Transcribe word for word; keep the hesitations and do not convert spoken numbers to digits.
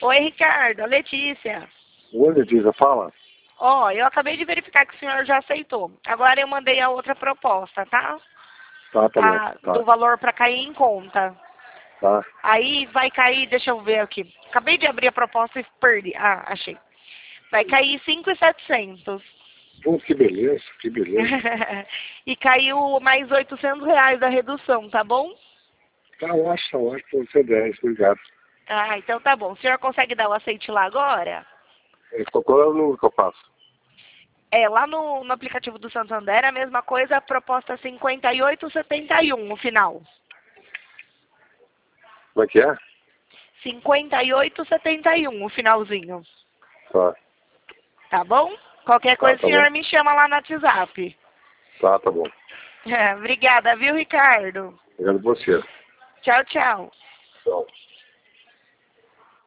Oi, Ricardo, a Letícia. Oi, Letícia, fala. Ó, eu acabei de verificar que o senhor já aceitou. Agora eu mandei a outra proposta, tá? Tá, tá bom. A, Tá, do valor para cair em conta. tá. Aí vai cair, deixa eu ver aqui. Acabei de abrir a proposta e perdi. Ah, achei. Vai cair cinco mil e setecentos. Pô, que beleza, que beleza. E caiu mais oitocentos reais da redução, tá bom? Tá ótimo, tá ótimo. Você dez, obrigado. Ah, então tá bom. O senhor consegue dar o aceite lá agora? É, qual é o número que eu passo? É, lá no, no aplicativo do Santander, a mesma coisa, a proposta cinquenta e oito setenta e um, o final. Como é que é? cinquenta e oito setenta e um, o finalzinho. Tá, Tá bom? Qualquer tá, coisa, tá o senhor bom. me chama lá no WhatsApp. Tá, tá bom. É, obrigada, viu, Ricardo? Obrigado a você. Tchau, tchau. Tchau.